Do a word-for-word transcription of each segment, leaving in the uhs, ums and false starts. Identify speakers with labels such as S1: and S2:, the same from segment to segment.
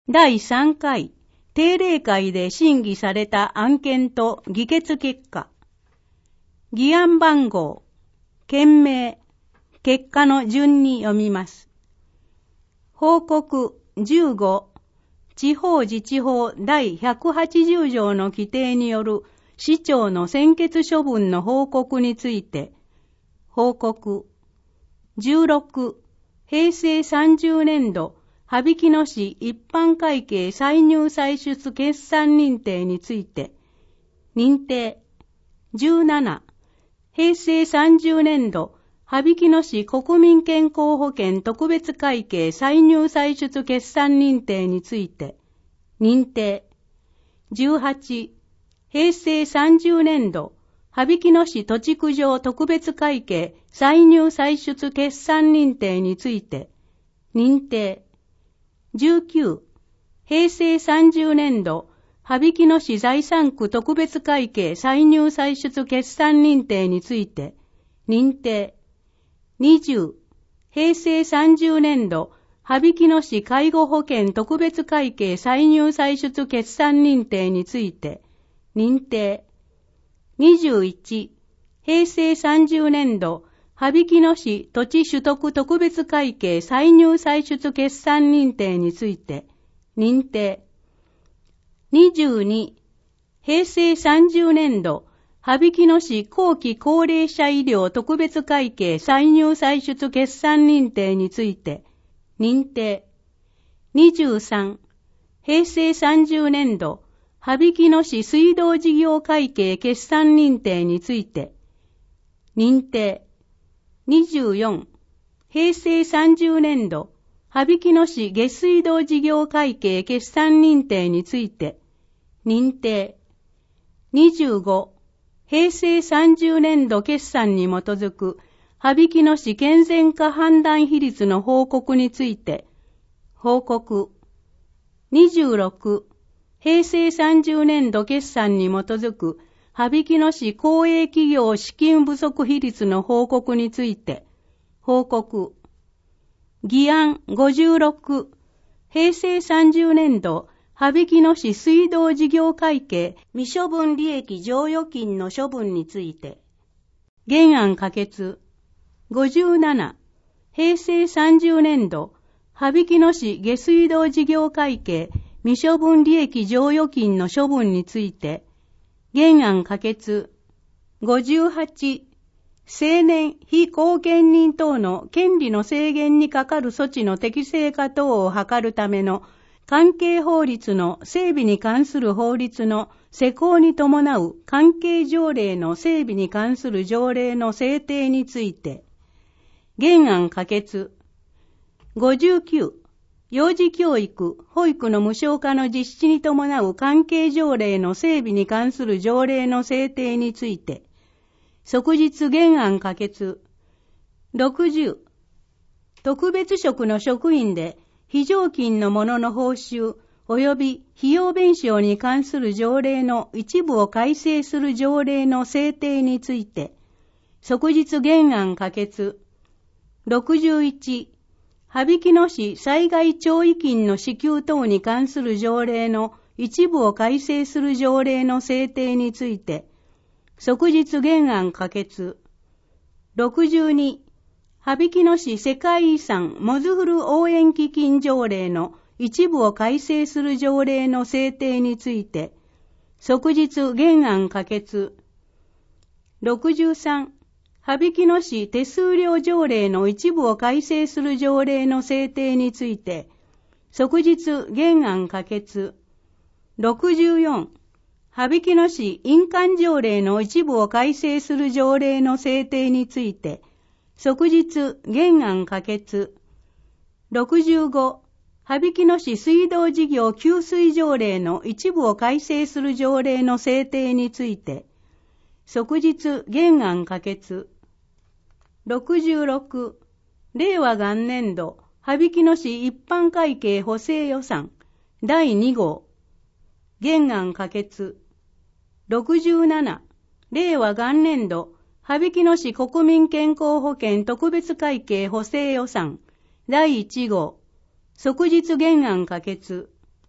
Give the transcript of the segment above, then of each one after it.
S1: だいさんかい定例会で審議された案件と議決結果。議案番号、件名、結果の順に読みます。報告じゅうご、地方自治法第ひゃくはちじゅう条の規定による市長の専決処分の報告について、報告じゅうろく、平成さんじゅうねんど羽曳野市一般会計歳入歳出決算認定について、認定じゅうなな、平成さんじゅうねんど羽曳野市国民健康保険特別会計歳入歳出決算認定について、認定じゅうはち、平成さんじゅうねんど羽曳野市土地区上特別会計歳入歳出決算認定について、認定じゅうきゅう、平成さんじゅうねんど羽曳野市財産区特別会計歳入歳出決算認定について、認定にじゅう、平成さんじゅうねんど羽曳野市介護保険特別会計歳入歳出決算認定について、認定にじゅういち、平成さんじゅうねんど羽曳野市土地取得特別会計歳入歳出決算認定について、認定にじゅうに、平成さんじゅうねんど羽曳野市後期高齢者医療特別会計歳入歳出決算認定について、認定にじゅうさん、平成さんじゅうねんど羽曳野市水道事業会計決算認定について、認定にじゅうよん、平成さんじゅうねんど羽曳野市下水道事業会計決算認定について、認定にじゅうご、平成さんじゅうねんど決算に基づく羽曳野市健全化判断比率の報告について、報告にじゅうろく、平成さんじゅうねんど決算に基づく羽曳野市公営企業資金不足比率の報告について、報告議案ごじゅうろく、平成さんじゅうねんど羽曳野市水道事業会計未処分利益剰余金の処分について、原案可決ごじゅうなな、平成さんじゅうねんど羽曳野市下水道事業会計未処分利益剰余金の処分について、原案可決ごじゅうはち、青年非後見人等の権利の制限にかかる措置の適正化等を図るための関係法律の整備に関する法律の施行に伴う関係条例の整備に関する条例の制定について、原案可決ごじゅうきゅう、幼児教育、保育の無償化の実施に伴う関係条例の整備に関する条例の制定について、即日原案可決ろくじゅう、特別職の職員で非常勤の者の報酬及び費用弁償に関する条例の一部を改正する条例の制定について、即日原案可決ろくじゅういち、羽曳野市災害弔慰金の支給等に関する条例の一部を改正する条例の制定について、即日原案可決ろくじゅうに、羽曳野市世界遺産モズフル応援基金条例の一部を改正する条例の制定について、即日原案可決ろくじゅうさん、羽曳野市手数料条例の一部を改正する条例の制定について、即日原案可決ろくじゅうよん、羽曳野市印鑑条例の一部を改正する条例の制定について、即日原案可決ろくじゅうご、羽曳野市水道事業給水条例の一部を改正する条例の制定について、即日原案可決ろくじゅうろく、令和元年度羽曳野市一般会計補正予算だいに号、原案可決ろくじゅうなな、令和元年度羽曳野市国民健康保険特別会計補正予算だいいち号、即日原案可決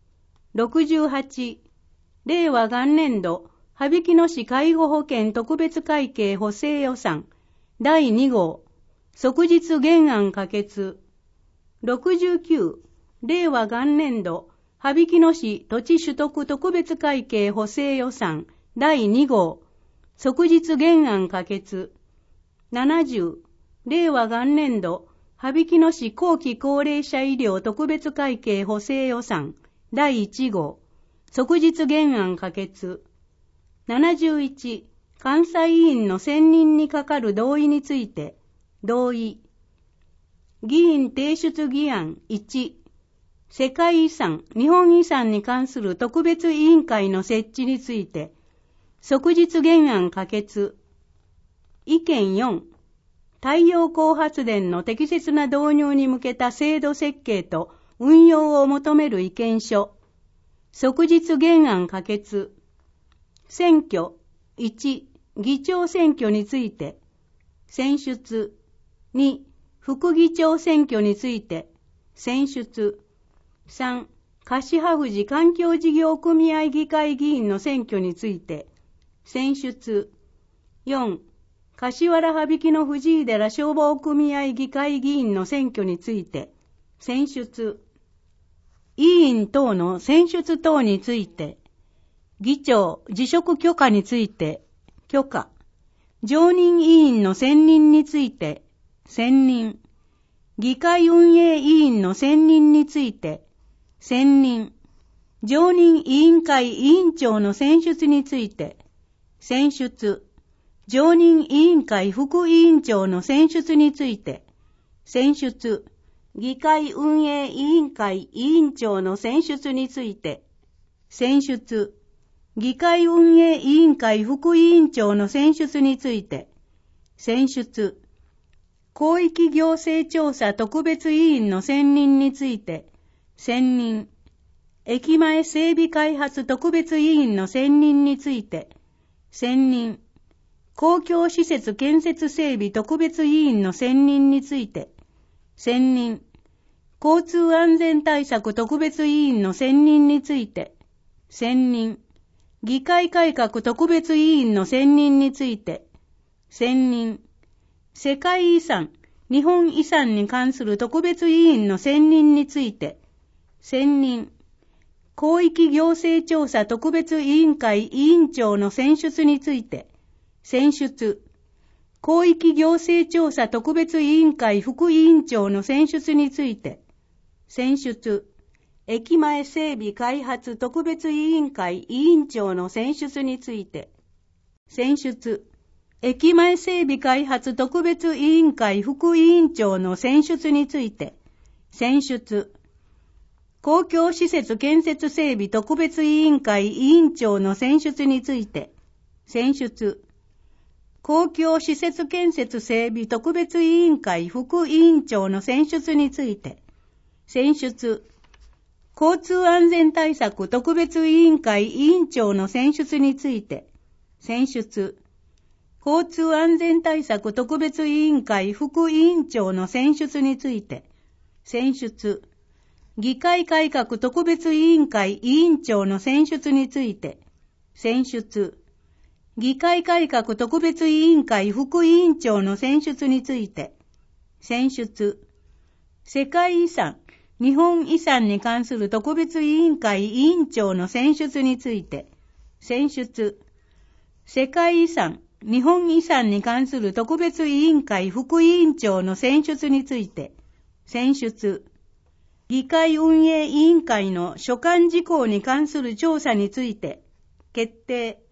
S1: ろくじゅうはち、令和元年度、羽曳野市介護保険特別会計補正予算だいに号、即日原案可決。ろくじゅうきゅう、令和元年度、羽曳野市土地取得特別会計補正予算だいに号、即日原案可決。ななじゅう、令和元年度、羽曳野市後期高齢者医療特別会計補正予算だいいち号、即日原案可決。ななじゅういち、監査委員の選任にかかる同意について、同意。議員提出議案いち、世界遺産、日本遺産に関する特別委員会の設置について、即日原案可決。意見よん、太陽光発電の適切な導入に向けた制度設計と運用を求める意見書。即日原案可決。選挙いち、議長選挙について、選出。に、副議長選挙について、選出。さん、樫葉富士環境事業組合議会議員の選挙について、選出。よん、柏原羽曳野藤井寺消防組合議会議員の選挙について、選出。委員等の選出等について、議長辞職許可について、許可。常任委員の選任について、選任。議会運営委員の選任について、選任。常任委員会委員長の選出について、選出。常任委員会副委員長の選出について、選出。議会運営委員会委員長の選出について、選出。議会運営委員会副委員長の選出について、選出。広域行政調査特別委員の選任について、選任。駅前整備開発特別委員の選任について、選任。公共施設建設整備特別委員の選任について、選任。交通安全対策特別委員の選任について、選任。議会改革特別委員の選任について、選任。世界遺産、日本遺産に関する特別委員の選任について、選任。広域行政調査特別委員会委員長の選出について、選出。広域行政調査特別委員会副委員長の選出について、選出。駅前整備開発特別委員会委員長の選出について、選出。駅前整備開発特別委員会副委員長の選出について、選出。公共施設建設整備特別委員会委員長の選出について、選出。公共施設建設整備特別委員会副委員長の選出について、選出。交通安全対策特別委員会委員長の選出について、選出。交通安全対策特別委員会副委員長の選出について、選出。議会改革特別委員会委員長の選出について、選出。議会改革特別委員会副委員長の選出について、選出。世界遺産、日本遺産に関する特別委員会委員長の選出について、選出。世界遺産、日本遺産に関する特別委員会副委員長の選出について、選出。議会運営委員会の所管事項に関する調査について、決定。